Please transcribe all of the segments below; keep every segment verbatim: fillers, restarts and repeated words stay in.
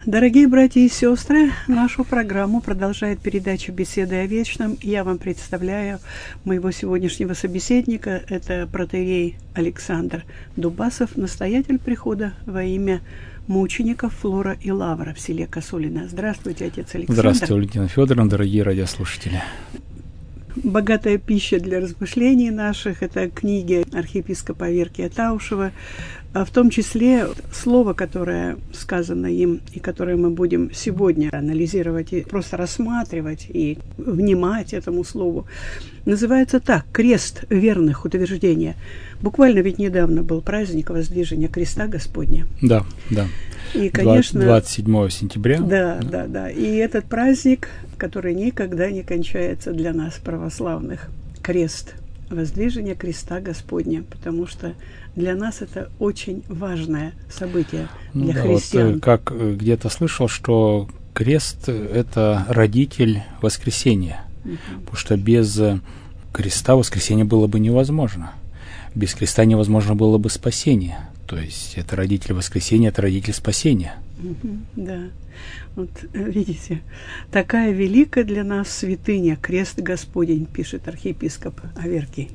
Дорогие братья и сестры, нашу программу продолжает передача «Беседы о вечном». Я вам представляю моего сегодняшнего собеседника. Это протоиерей Александр Дубасов, настоятель прихода во имя мучеников Флора и Лавра в селе Косулино. Здравствуйте, отец Александр. Здравствуйте, Валентина Федоровна, дорогие радиослушатели. Богатая пища для размышлений наших – это книги архиепископа Аверкия Таушева, в том числе слово, которое сказано им, и которое мы будем сегодня анализировать и просто рассматривать и внимать этому слову, называется так: «Крест верных утверждения». Буквально ведь недавно был праздник воздвижения креста Господня. Да, да. И, конечно, двадцать седьмого сентября. Да, да, да, да. И этот праздник, который никогда не кончается для нас, православных, крест, воздвижение креста Господня, потому что для нас это очень важное событие для ну, да, христиан. Вот, как где-то слышал, что крест – это родитель воскресения, угу. Потому что без креста воскресение было бы невозможно. Без креста невозможно было бы спасение. То есть это родитель воскресения, это родитель спасения. Угу, да. Вот видите, такая великая для нас святыня, крест Господень, пишет архиепископ Аверкий,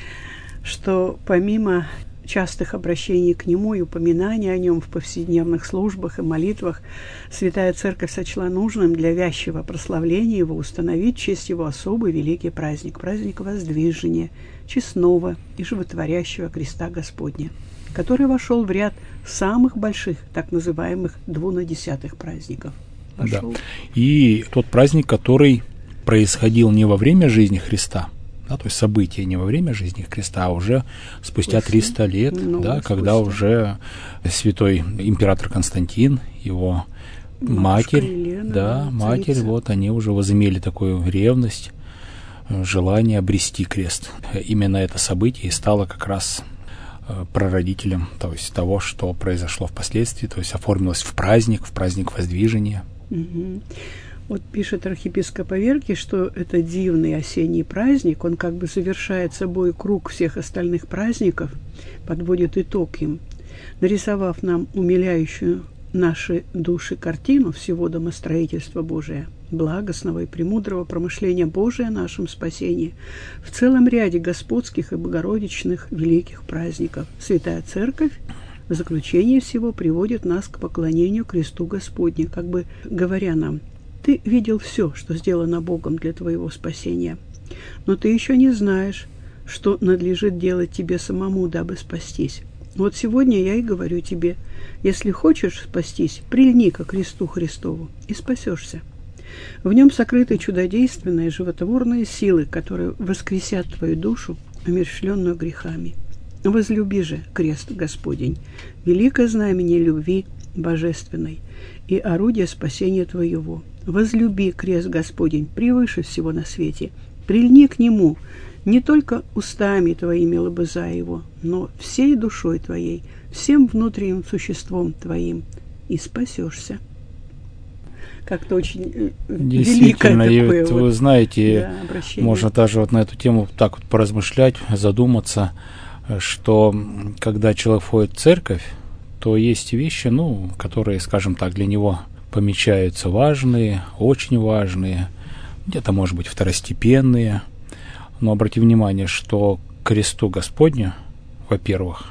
что помимо частых обращений к нему и упоминаний о нем в повседневных службах и молитвах, Святая Церковь сочла нужным для вящего прославления его установить в честь его особый великий праздник, праздник воздвижения честного и животворящего креста Господня, который вошел в ряд самых больших, так называемых двунадесятых праздников. Вошел. Да. И тот праздник, который происходил не во время жизни Христа, да, то есть события не во время жизни Христа, а уже спустя триста лет, ну, да, когда уже святой император Константин, его Матушка матерь, Елена, да, матерь, царица. Вот они уже возымели такую ревность, желание обрести крест. Именно это событие и стало как раз прародителем, то есть того, что произошло впоследствии, то есть оформилось в праздник, в праздник воздвижения. Угу. Вот пишет архиепископ Аверкий, что это дивный осенний праздник, он как бы завершает собой круг всех остальных праздников, подводит итог им, нарисовав нам умиляющую наши души картину всего домостроительства Божия, благостного и премудрого промышления Божия о нашем спасении в целом ряде господских и богородичных великих праздников. Святая Церковь в заключение всего приводит нас к поклонению кресту Господню, как бы говоря нам: ты видел все, что сделано Богом для твоего спасения, но ты еще не знаешь, что надлежит делать тебе самому, дабы спастись. Вот сегодня я и говорю тебе: если хочешь спастись, прильни ко кресту Христову и спасешься. В нем сокрыты чудодейственные животворные силы, которые воскресят твою душу, умерщвленную грехами. Возлюби же крест Господень, великое знамение любви божественной и орудие спасения твоего. Возлюби крест Господень превыше всего на свете, прильни к нему не только устами твоими лобызая его, но всей душой твоей, всем внутренним существом твоим, и спасешься. Как-то очень действительно, великое и такое вот, вот, вы знаете, да, можно даже вот на эту тему так вот поразмышлять, задуматься, что когда человек входит в церковь, то есть вещи, ну, которые, скажем так, для него помечаются важные, очень важные, где-то, может быть, второстепенные. Но обрати внимание, что кресту Господню, во-первых,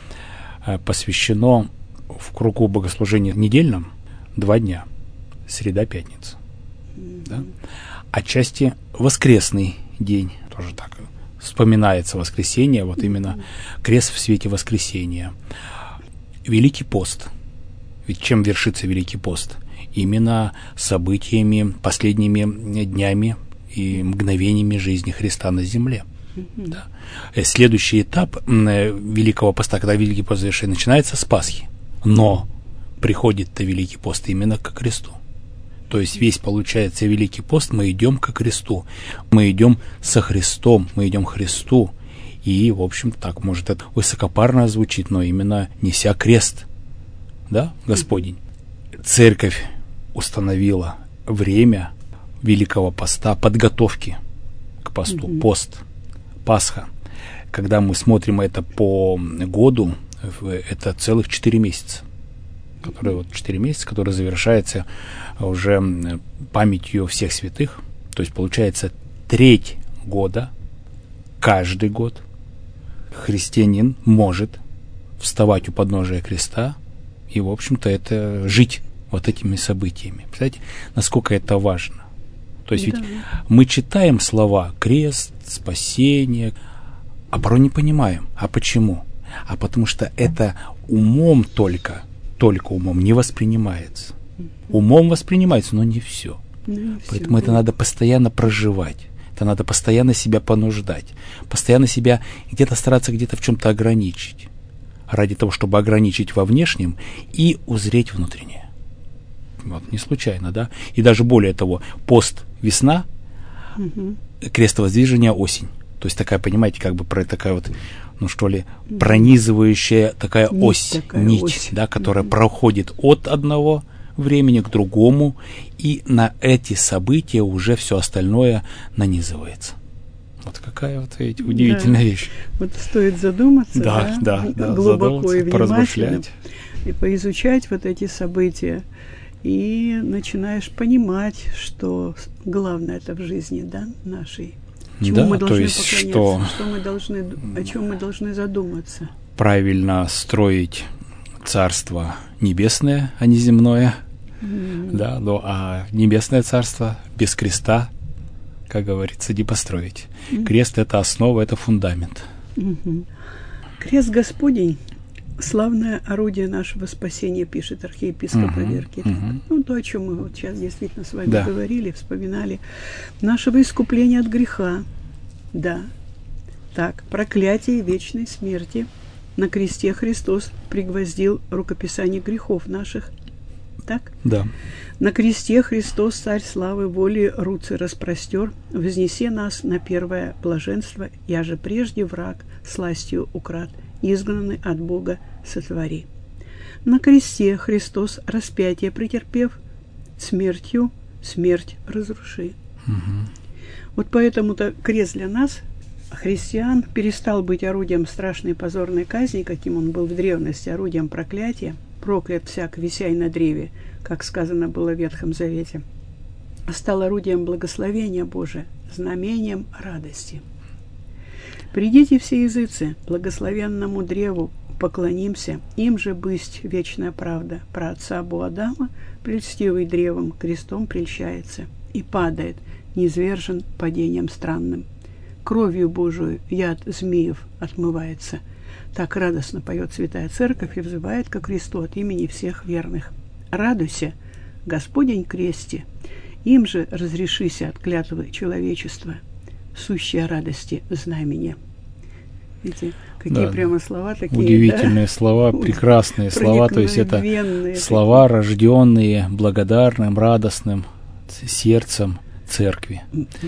посвящено в кругу богослужения недельном два дня, среда-пятница. Mm-hmm. Да? Отчасти воскресный день, тоже так вспоминается воскресенье, вот mm-hmm. именно крест в свете воскресения. Великий пост. Ведь чем вершится Великий пост? Именно событиями, последними днями и мгновениями жизни Христа на земле. Mm-hmm. Да. Следующий этап Великого поста, когда Великий пост завершается, начинается с Пасхи. Но приходит-то Великий пост именно к кресту. То есть весь, получается, Великий пост, мы идем ко кресту. Мы идем со Христом, мы идем к Христу. И, в общем, так, может, это высокопарно звучит, но именно неся крест, да, Господень. Mm-hmm. Церковь установила время Великого поста, подготовки к посту, mm-hmm. пост, Пасха. Когда мы смотрим это по году, это целых четыре месяца. который вот четыре месяца, который завершается уже памятью всех святых. То есть получается треть года, каждый год христианин может вставать у подножия креста и, в общем-то, это жить вот этими событиями. Представляете, насколько это важно? То есть да. Ведь мы читаем слова «крест», «спасение», а порой не понимаем. А почему? А потому что это умом только, только умом не воспринимается. Умом воспринимается, но не все. Ну, Поэтому все, это да. надо постоянно проживать. Это надо постоянно себя понуждать. Постоянно себя где-то стараться где-то в чем-то ограничить. Ради того, чтобы ограничить во внешнем и узреть внутреннее. Вот, не случайно, да? И даже более того, пост весна, угу. крестовоздвижение осень. То есть такая, понимаете, как бы про такая вот, ну что ли, пронизывающая такая нить, ось, такая нить, ось. Да, которая угу. проходит от одного времени к другому, и на эти события уже все остальное нанизывается. Вот какая вот эти удивительная да. вещь. Вот стоит задуматься, да, да, да, да, глубоко и внимательно, и поизучать вот эти события, и начинаешь понимать, что главное это в жизни, да, нашей. Чему да, мы должны то есть что, что мы должны, о чем мы должны задуматься. Правильно строить царство небесное, а не земное. Mm-hmm. Да, но а небесное царство без креста, как говорится, не построить. Mm-hmm. Крест — это основа, это фундамент. Mm-hmm. Крест Господень — славное орудие нашего спасения, пишет архиепископ mm-hmm. Аверкий. Mm-hmm. Ну, то, о чем мы вот сейчас действительно с вами да. говорили, вспоминали. Нашего искупления от греха. Да. Так, проклятие вечной смерти. На кресте Христос пригвоздил рукописание грехов наших. Так? Да. На кресте Христос, Царь славы, воли руцы распростер, вознеси нас на первое блаженство, я же прежде враг сластью украд, изгнанный от Бога сотвори. На кресте Христос, распятие претерпев, смертью смерть разруши. Угу. Вот поэтому-то крест для нас, христиан, перестал быть орудием страшной позорной казни, каким он был в древности, орудием проклятия. Проклят всяк, висяй на древе, как сказано было в Ветхом Завете, а стал орудием благословения Божия, знамением радости. Придите все языцы, благословенному древу поклонимся, им же бысть вечная правда. Про отца Буадама, прельстивый древом, крестом прельщается и падает, низвержен падением странным. Кровью Божию яд змеев отмывается. Так радостно поет Святая Церковь и взывает ко Христу от имени всех верных. Радуйся, Господень кресте, им же разрешися от клятвы человечества, сущая радости знамение. Видите, какие да, прямо слова такие. Удивительные да? слова, прекрасные слова, то есть это слова, такие. Рожденные благодарным, радостным сердцем Церкви.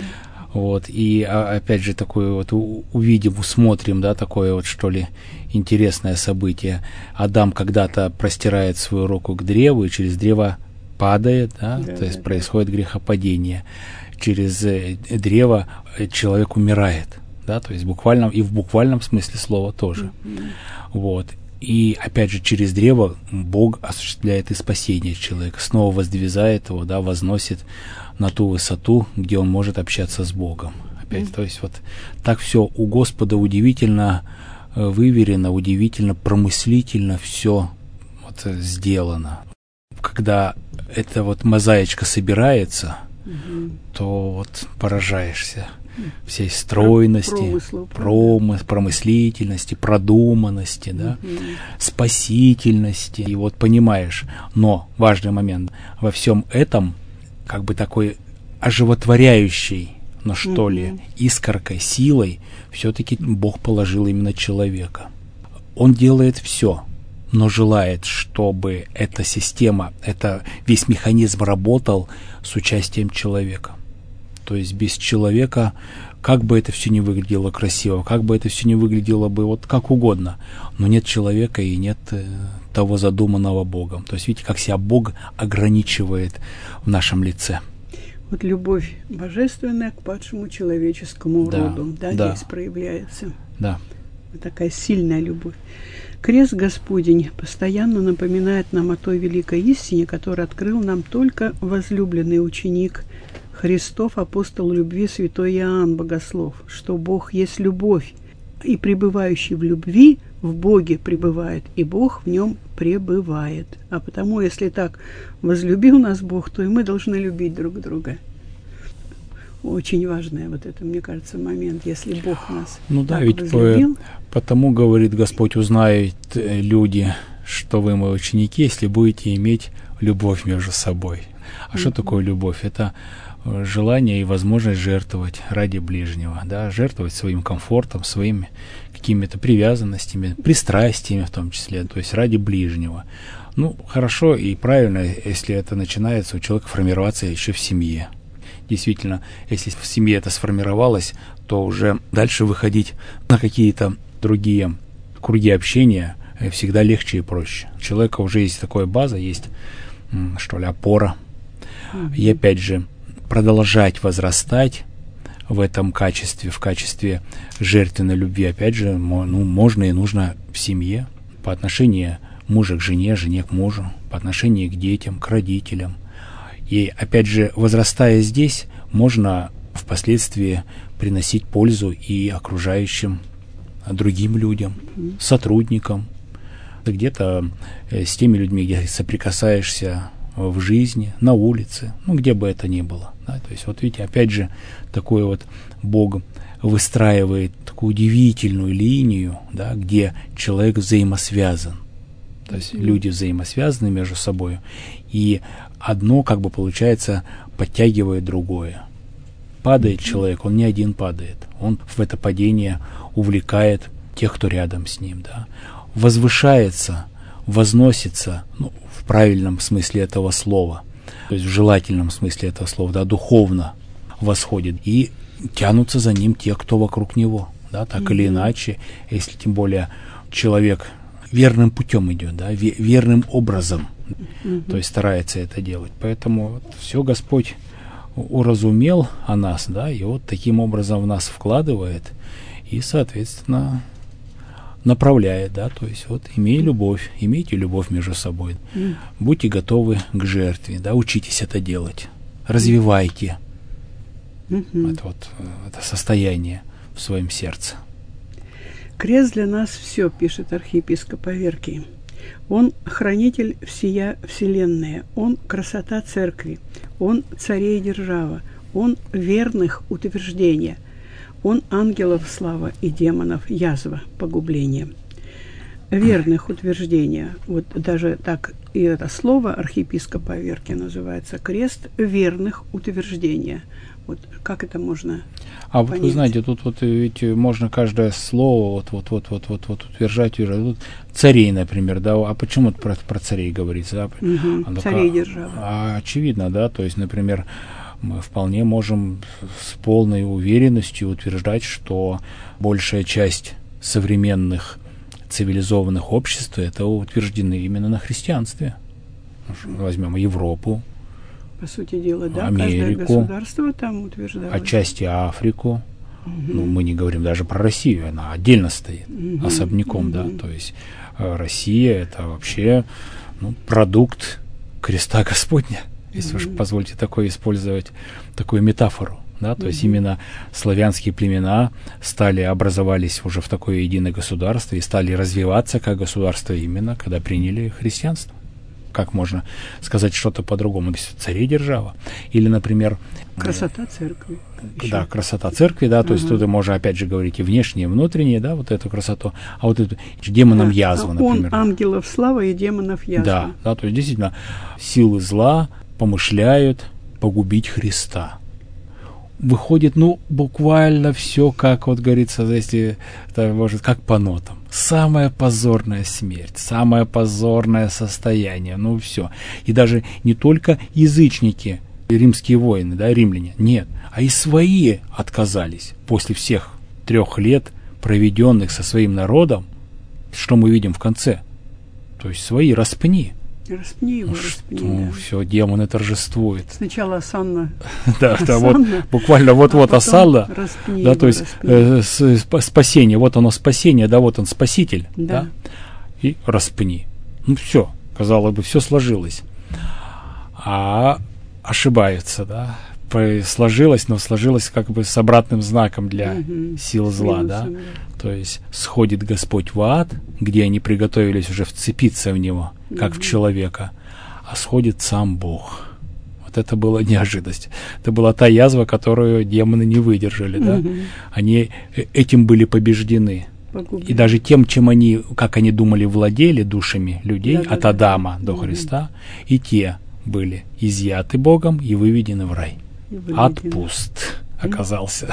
Вот, и опять же такое вот увидим, усмотрим, да, такое вот, что ли, интересное событие. Адам когда-то простирает свою руку к древу, и через древо падает, да, да то есть да, происходит да. грехопадение. Через древо человек умирает, да, то есть буквально, и в буквальном смысле слова тоже. Mm-hmm. Вот. И опять же через древо Бог осуществляет и спасение человека, снова воздвизает его, да, возносит на ту высоту, где он может общаться с Богом. Опять, mm-hmm. то есть вот так все у Господа удивительно выверено, удивительно промыслительно все вот сделано. Когда эта вот мозаичка собирается, mm-hmm. то вот поражаешься всей стройности, промыслу, промы, промыслительности, продуманности, да, mm-hmm. спасительности. И вот понимаешь, но важный момент, во всем этом как бы такой оживотворяющей, но что mm-hmm. ли, искоркой, силой все-таки Бог положил именно человека. Он делает все, но желает, чтобы эта система, это весь механизм работал с участием человека. То есть без человека, как бы это все не выглядело красиво, как бы это все не выглядело бы вот как угодно, но нет человека и нет э, того задуманного Богом. То есть видите, как себя Бог ограничивает в нашем лице. Вот любовь божественная к падшему человеческому да, роду, да, да. здесь проявляется. Да. Такая сильная любовь. Крест Господень постоянно напоминает нам о той великой истине, которую открыл нам только возлюбленный ученик Христов, апостол любви святой Иоанн Богослов, что Бог есть любовь, и пребывающий в любви в Боге пребывает, и Бог в нем пребывает. А потому, если так возлюбил нас Бог, то и мы должны любить друг друга. Очень важный вот это, мне кажется, момент, если Бог нас ну да, так ведь возлюбил. По, потому, говорит Господь, узнают люди, что вы мои ученики, если будете иметь любовь между собой. А mm-hmm. что такое любовь? Это желание и возможность жертвовать ради ближнего, да, жертвовать своим комфортом, своими какими-то привязанностями, пристрастиями в том числе, то есть ради ближнего. Ну, хорошо и правильно, если это начинается у человека формироваться еще в семье. Действительно, если в семье это сформировалось, то уже дальше выходить на какие-то другие круги общения всегда легче и проще. У человека уже есть такая база, есть, что ли, опора. Mm-hmm. И опять же, продолжать возрастать в этом качестве, в качестве жертвенной любви, опять же, ну, можно и нужно в семье, по отношению мужа к жене, жене к мужу, по отношению к детям, к родителям. И, опять же, возрастая здесь, можно впоследствии приносить пользу и окружающим другим людям, сотрудникам, где-то с теми людьми, где соприкасаешься в жизни, на улице, ну, где бы это ни было. Да? То есть, вот видите, опять же, такой вот Бог выстраивает такую удивительную линию, да, где человек взаимосвязан. То есть mm-hmm. люди взаимосвязаны между собой, и одно, как бы получается, подтягивает другое. Падает mm-hmm. человек, он не один падает. Он в это падение увлекает тех, кто рядом с ним. Да. Возвышается, возносится, ну, в правильном смысле этого слова, то есть в желательном смысле этого слова, да, духовно восходит, и тянутся за ним те, кто вокруг него. Да, так mm-hmm. или иначе, если тем более человек верным путем идет, да, верным образом, mm-hmm. то есть старается это делать. Поэтому вот все Господь уразумел о нас, да, и вот таким образом в нас вкладывает и, соответственно, направляет, да, то есть вот имей любовь, имейте любовь между собой, mm-hmm. будьте готовы к жертве, да, учитесь это делать, развивайте mm-hmm. это вот это состояние в своем сердце. Крест для нас все, пишет архиепископ Аверкий. Он хранитель всея вселенная, он красота церкви, он царей и держава, он верных утверждения, он ангелов слава и демонов язва погубления. Верных утверждения, вот даже так и это слово архиепископа Аверкия называется крест верных утверждения. Вот как это можно А понять? Вот вы знаете, тут вот ведь можно каждое слово вот вот вот вот вот, вот утверждать, утверждать. Царей, например, да, а почему про, про царей говорится? Да? Угу, а, царей державы. А, очевидно, да, то есть, например, мы вполне можем с полной уверенностью утверждать, что большая часть современных цивилизованных обществ это утверждены именно на христианстве. Возьмем Европу, по сути дела, да, Америку, каждое государство там утверждало. Отчасти Африку. Угу. Ну, мы не говорим даже про Россию, она отдельно стоит, угу. особняком, угу. да. То есть э, Россия это вообще ну, продукт креста Господня, если угу. уж позвольте такое использовать, такую метафору. Да, то угу. есть именно славянские племена стали, образовались уже в такое единое государство и стали развиваться как государство именно, когда приняли христианство. Как можно сказать что-то по-другому? Царей держава. Или, например... Красота церкви. Да, еще. Красота церкви, да, то ага. есть тут можно опять же говорить и внешнее, и внутреннее, да, вот эту красоту. А вот эту демонам да. язва, например. Он ангелов слава и демонов язва. Да, да, то есть действительно силы зла помышляют погубить Христа. Выходит, ну, буквально все, как вот говорится, если это может, как по нотам. Самая позорная смерть, самое позорное состояние, ну все. И даже не только язычники, римские воины, да, римляне, нет, а и свои отказались после всех трех лет, проведенных со своим народом, что мы видим в конце. То есть свои распни. Распни его, распни. Ну, да. Все, демоны торжествуют. Сначала осанна. Да, да, вот буквально вот-вот осанна. Да, то есть спасение, вот оно спасение, да, вот он спаситель. Да. и распни. Ну все, казалось бы, все сложилось. А ошибаются, да. Сложилось, но сложилось как бы с обратным знаком для угу. сил зла, да? да. То есть сходит Господь в ад, где они приготовились уже вцепиться в него, как угу. в человека, а сходит сам Бог. Вот это была неожиданность. Это была та язва, которую демоны не выдержали, угу. да? Они этим были побеждены. Погубили. И даже тем, чем они, как они думали, владели душами людей, да, от да, Адама да. до угу. Христа, и те были изъяты Богом и выведены в рай. Ад пуст оказался.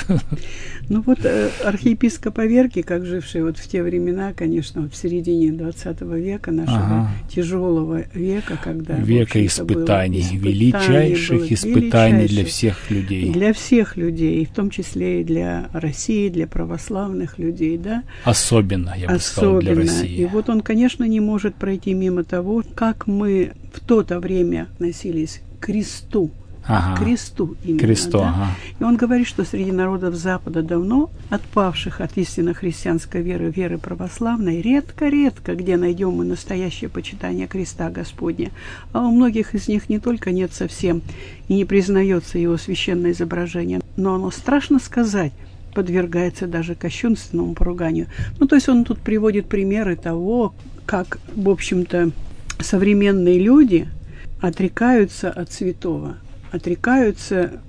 Ну вот э, архиепископ Аверкий, как живший вот в те времена, конечно, вот в середине двадцатого века, нашего ага. тяжелого века, когда... Века испытаний, испытаний, величайших было, испытаний величайших, для всех людей. Для всех людей, в том числе и для России, для православных людей, да? Особенно, я бы Особенно. сказал, для России. И вот он, конечно, не может пройти мимо того, как мы в то-то время относились к кресту, Ага. кресту именно, кресту, да? ага. И он говорит, что среди народов Запада давно отпавших от истинно христианской веры, веры православной, редко-редко, где найдем мы настоящее почитание креста Господня. А у многих из них не только нет совсем и не признается его священное изображение, но оно, страшно сказать, подвергается даже кощунственному поруганию. Ну, то есть он тут приводит примеры того, как, в общем-то, современные люди отрекаются от святого, отрекаются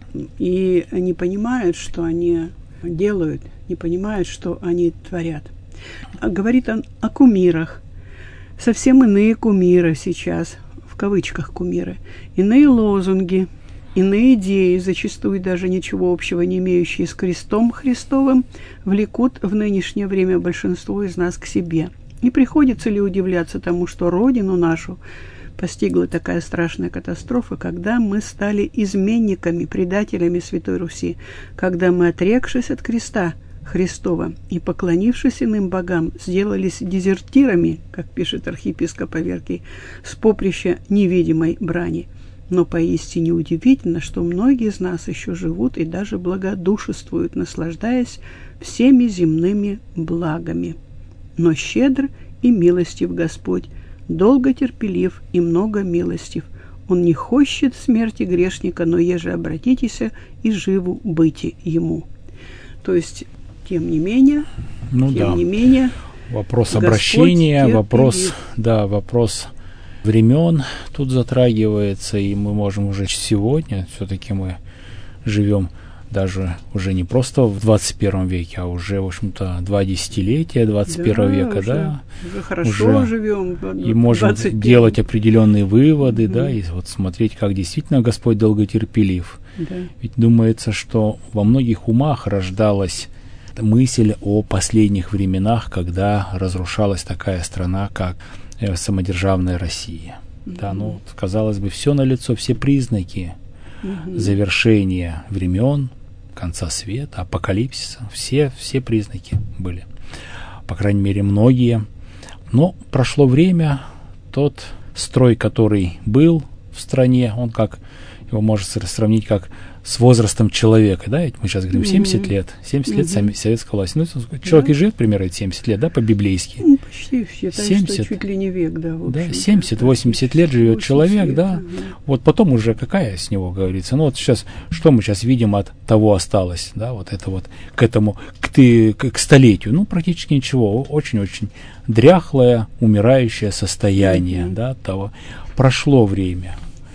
и не понимают, что они делают, не понимают, что они творят. Говорит он о кумирах. Совсем иные кумиры сейчас, в кавычках кумиры, иные лозунги, иные идеи, зачастую даже ничего общего не имеющие с крестом Христовым, влекут в нынешнее время большинство из нас к себе. Не приходится ли удивляться тому, что Родину нашу постигла такая страшная катастрофа, когда мы стали изменниками, предателями Святой Руси, когда мы, отрекшись от креста Христова и поклонившись иным богам, сделались дезертирами, как пишет архиепископ Аверкий, с поприща невидимой брани. Но поистине удивительно, что многие из нас еще живут и даже благодушествуют, наслаждаясь всеми земными благами. Но щедр и милостив Господь, долго терпелив и много милостив. Он не хочет смерти грешника, но еже обратитесь и живу быти ему. То есть, тем не менее, ну, тем да. не менее, вопрос обращения, вопрос, да, вопрос времен тут затрагивается, и мы можем уже сегодня, все-таки мы живем даже уже не просто в двадцать первом веке, а уже, в общем-то, два десятилетия двадцать первого да, века, уже, да. Уже хорошо уже живем. И можем делать определенные выводы, mm-hmm. да, и вот смотреть, как действительно Господь долготерпелив. Да. Ведь думается, что во многих умах рождалась мысль о последних временах, когда разрушалась такая страна, как самодержавная Россия. Mm-hmm. Да, ну, казалось бы, все налицо, все признаки mm-hmm. завершения времен, конца света, апокалипсиса, все, все признаки были, по крайней мере, многие. Но прошло время, тот строй, который был в стране, он как, его можно сравнить как с возрастом человека, да, ведь мы сейчас говорим семьдесят mm-hmm. лет, семьдесят mm-hmm. лет сами, советская власть. Ну, человек да. и живет примерно семьдесят лет, да, по-библейски. Ну, почти считаю, что чуть ли не век, да, в да, семьдесят-восемьдесят лет живет человек, лет, да. Ага. Вот потом уже какая с него говорится. Ну, вот сейчас, что мы сейчас видим от того осталось, да, вот это вот, к этому, к, ты, к, к столетию, ну, практически ничего, очень-очень дряхлое, умирающее состояние, mm-hmm. да, того. Прошло время,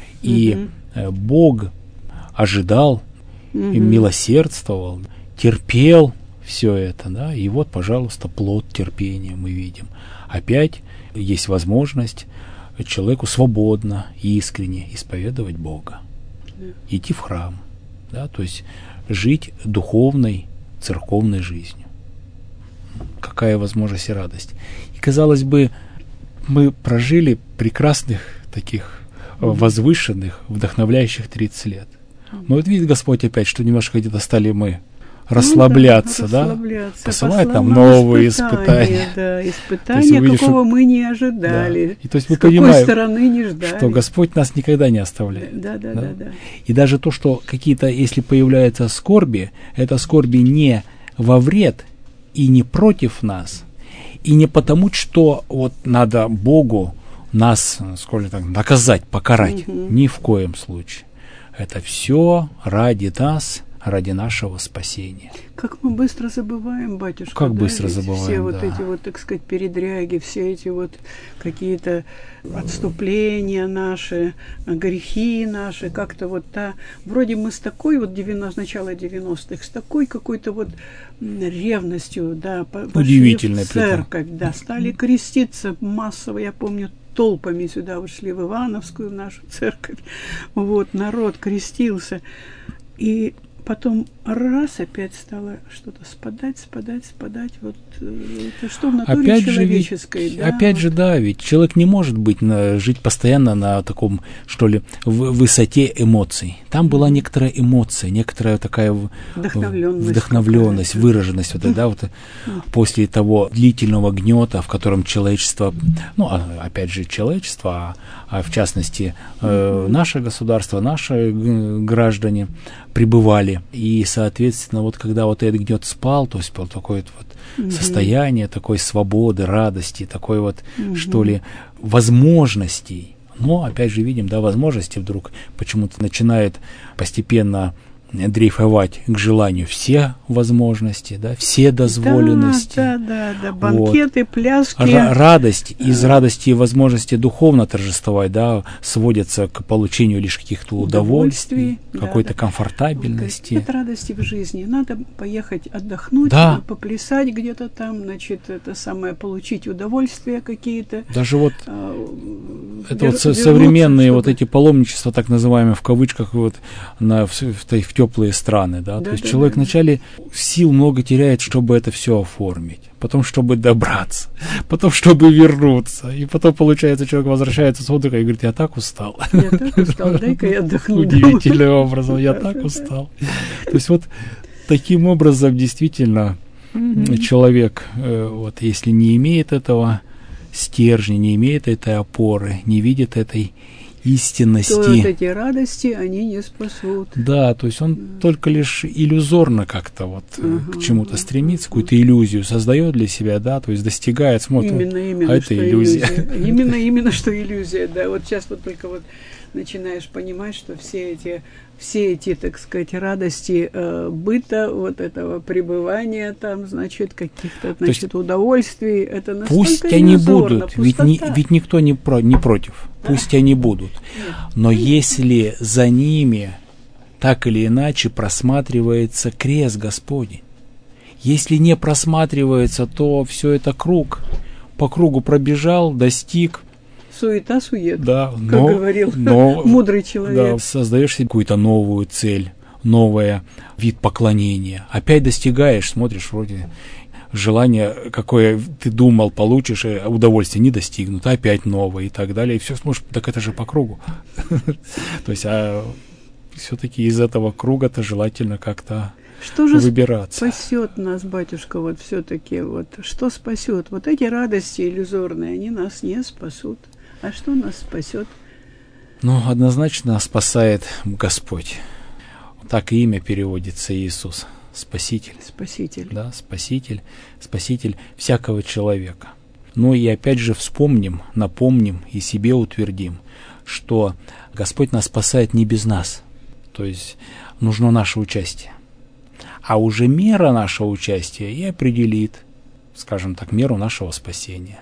и mm-hmm. Бог ожидал, mm-hmm. и милосердствовал, терпел все это, да, и вот, пожалуйста, плод терпения мы видим. Опять есть возможность человеку свободно, искренне исповедовать Бога, mm-hmm. идти в храм, да, то есть жить духовной, церковной жизнью. Какая возможность и радость. И, казалось бы, мы прожили прекрасных таких mm-hmm. возвышенных, вдохновляющих тридцать лет. Но вот видит Господь опять, что немножко где-то стали мы расслабляться, ну, да, расслабляться, посылает нам новые испытания. Да, испытания, увидишь, какого что... мы не ожидали, да. И, то есть мы с понимаем, какой стороны не ждали. Что Господь нас никогда не оставляет. Да, да, да? Да, да. И даже то, что какие-то, если появляются скорби, это скорби не во вред и не против нас, И не потому, что вот надо Богу нас, сколько так, наказать, покарать. Угу. Ни в коем случае. Это все ради нас, ради нашего спасения. Как мы быстро забываем, батюшка. Как да, быстро забываем, все да. вот эти вот, так сказать, передряги, все эти вот какие-то отступления наши, грехи наши, как-то вот та... Вроде мы с такой вот девяностых, начала девяностых, с такой какой-то вот ревностью, да, пошли в церковь, да, стали креститься массово, я помню, толпами сюда вот шли в Ивановскую, в нашу церковь, вот, народ крестился, и потом раз опять стало что-то спадать, спадать, спадать. Вот это что в натуре опять человеческой. Же ведь, да, опять вот. же, да, ведь человек не может быть на, жить постоянно на таком, что ли, в, высоте эмоций. Там была некоторая эмоция, некоторая такая вдохновленность, вдохновленность выраженность. Вот, да, вот, после того длительного гнета, в котором человечество, ну, опять же, человечество, а, а в частности, э, наше государство, наши граждане пребывали. И, соответственно, вот когда вот этот гнет спал, то есть был такое вот mm-hmm. состояние такой свободы, радости, такой вот, mm-hmm. что ли, возможностей. Но, опять же, видим, да, возможности вдруг почему-то начинают постепенно дрейфовать к желанию все возможности, да, все дозволенности. Да, да, да, да. Банкеты, вот. Пляски. Р- радость, из радости и возможности духовно торжествовать, да, сводятся к получению лишь каких-то удовольствий, какой-то да, комфортабельности. Нет радости в жизни. Надо поехать отдохнуть, да. поплясать где-то там, значит, это самое, получить удовольствия какие-то. Даже вот а, это вер- вот современные чтобы... вот эти паломничества, так называемые, в кавычках, вот на, в, в, в теплые страны, да, да то есть да, человек да. вначале сил много теряет, чтобы это все оформить, потом, чтобы добраться, потом, чтобы вернуться, и потом, получается, человек возвращается с отдыха и говорит, я так устал. Я так устал, дай-ка я отдохну. Удивительным образом, я так устал. То есть вот таким образом действительно человек, вот если не имеет этого стержня, не имеет этой опоры, не видит этой истинности. То вот эти радости, они не спасут. Да, то есть он mm. только лишь иллюзорно как-то вот uh-huh, к чему-то стремится, uh-huh. какую-то иллюзию создает для себя, да, то есть достигает, смотрит, именно, именно, а это иллюзия. иллюзия. Именно, именно, что иллюзия, да. Вот сейчас вот только вот начинаешь понимать, что все эти, все эти, так сказать, радости э, быта, вот этого пребывания там, значит, каких-то, значит, удовольствий, это настолько пусть они иллюзорно, будут, ведь, не, ведь никто не, про, не против, пусть они будут, но если за ними так или иначе просматривается крест Господень, если не просматривается, то все это круг, по кругу пробежал, достиг. Суета-сует, да, как но, говорил но, мудрый человек. Да, создаешь себе какую-то новую цель, новый вид поклонения. Опять достигаешь, смотришь, вроде желание, какое ты думал, получишь, удовольствие не достигнуто, опять новое и так далее. И все сможешь, так это же по кругу. То есть, а все-таки из этого круга-то желательно как-то что же выбираться. Спасет нас, батюшка, вот все-таки, вот что спасет? Вот эти радости иллюзорные, они нас не спасут. А что нас спасет? Ну, однозначно спасает Господь. Так и имя переводится Иисус. Спаситель. Спаситель. Да, Спаситель. Спаситель всякого человека. Ну и опять же вспомним, напомним и себе утвердим, что Господь нас спасает не без нас. То есть нужно наше участие. А уже мера нашего участия и определит, скажем так, меру нашего спасения.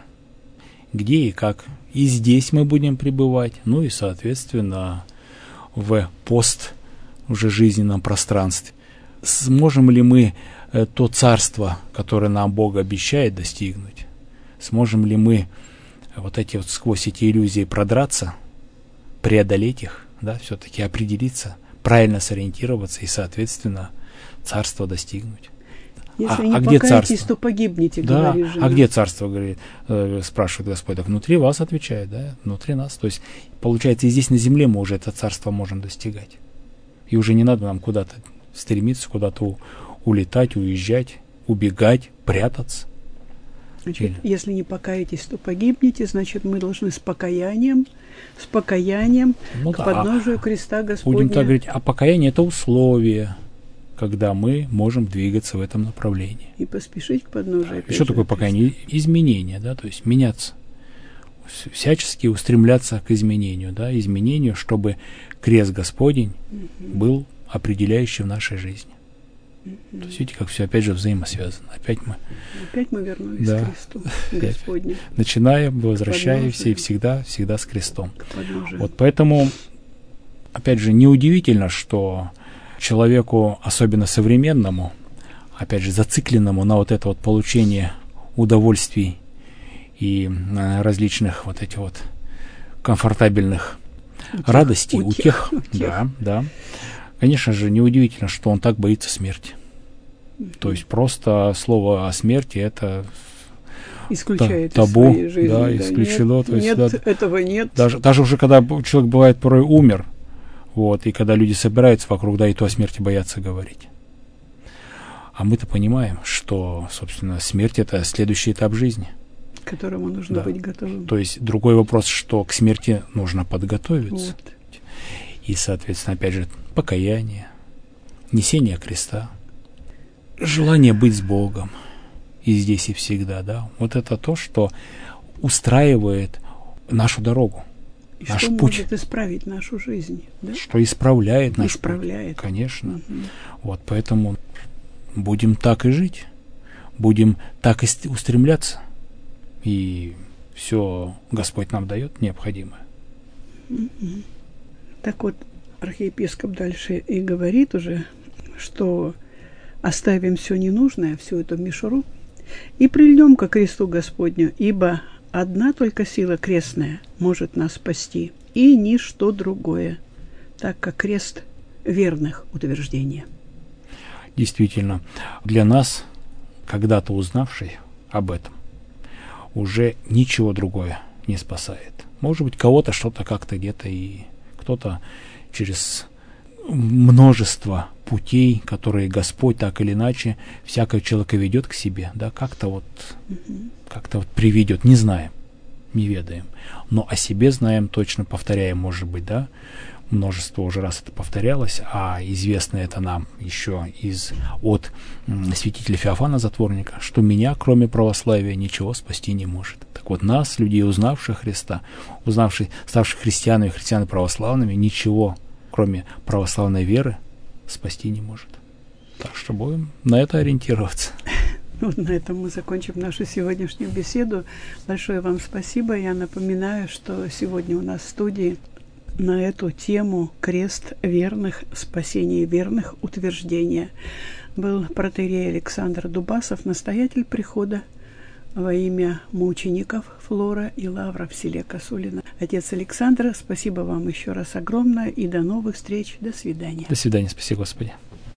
Где и как. И здесь мы будем пребывать, ну и, соответственно, в пост уже жизненном пространстве. Сможем ли мы э, то царство, которое нам Бог обещает, достигнуть? Сможем ли мы вот эти вот сквозь эти иллюзии продраться, преодолеть их, да, все-таки определиться, правильно сориентироваться и, соответственно, царство достигнуть? Если а, не а где покаетесь, царство? то погибнете, да. говорит жена. А где царство, говорит, э, спрашивает Господь? Так внутри вас, отвечает, да, внутри нас. То есть, получается, и здесь на земле мы уже это царство можем достигать. И уже не надо нам куда-то стремиться, куда-то у, улетать, уезжать, убегать, прятаться. Значит, Или... если не покаетесь, то погибнете, значит, мы должны с покаянием, с покаянием ну, к да. подножию креста Господня. Будем так говорить, а покаяние – это условие, когда мы можем двигаться в этом направлении. И поспешить к подножию. Еще такое покаяние, изменение, да, то есть меняться. Всячески устремляться к изменению, да, изменению, чтобы крест Господень угу. был определяющим в нашей жизни. Угу. То есть видите, как все опять же взаимосвязано. Опять мы, опять мы вернулись да, к кресту Господню. Начинаем, возвращаемся и всегда, всегда с крестом. Вот поэтому, опять же, неудивительно, что человеку, особенно современному, опять же, зацикленному на вот это вот получение удовольствий и различных вот этих вот комфортабельных утех, радостей, утех, утех, утех. Да, да. Конечно же, неудивительно, что он так боится смерти. Mm-hmm. То есть просто слово о смерти это исключает та- табу, из своей жизни, да, да, исключено. Нет, то есть, нет да, этого нет. Даже, даже уже когда человек бывает порой умер, вот, и когда люди собираются вокруг, да, и то о смерти боятся говорить. А мы-то понимаем, что, собственно, смерть это следующий этап жизни. К которому нужно да. быть готовым. То есть другой вопрос, что к смерти нужно подготовиться. Вот. И, соответственно, опять же, покаяние, несение креста, желание быть с Богом и здесь, и всегда, да. Вот это то, что устраивает нашу дорогу, и наш что путь. Может исправить нашу жизнь, да? Что исправляет наш исправляет. путь. Конечно. Угу. Вот, поэтому будем так и жить, будем так и устремляться, и все Господь нам дает необходимое. Угу. Так вот, архиепископ дальше и говорит уже, что оставим все ненужное, всю эту мишуру, и прильнем ко кресту Господню, ибо одна только сила крестная может нас спасти, и ничто другое, так как крест верных утверждения. Действительно, для нас, когда-то узнавший об этом, уже ничего другое не спасает. Может быть, кого-то что-то как-то где-то и кто-то через множество путей, которые Господь так или иначе всякого человека ведет к себе, да, как-то вот, mm-hmm. как-то вот приведет, не знаем, не ведаем, но о себе знаем точно, повторяем, может быть, да, множество уже раз это повторялось, а известно это нам еще из от м, святителя Феофана Затворника, что меня, кроме православия, ничего спасти не может. Так вот, нас, людей, узнавших Христа, узнавших, ставших христианами, христианами православными, ничего, кроме православной веры, спасти не может. Так что будем на это ориентироваться. Вот на этом мы закончим нашу сегодняшнюю беседу. Большое вам спасибо. Я напоминаю, что сегодня у нас в студии на эту тему «Крест верных, спасение верных, утверждения» был протоиерей Александр Дубасов, настоятель прихода во имя мучеников Флора и Лавра в селе Косулино. Отец Александр, спасибо вам еще раз огромное и до новых встреч. До свидания. До свидания. Спаси Господи.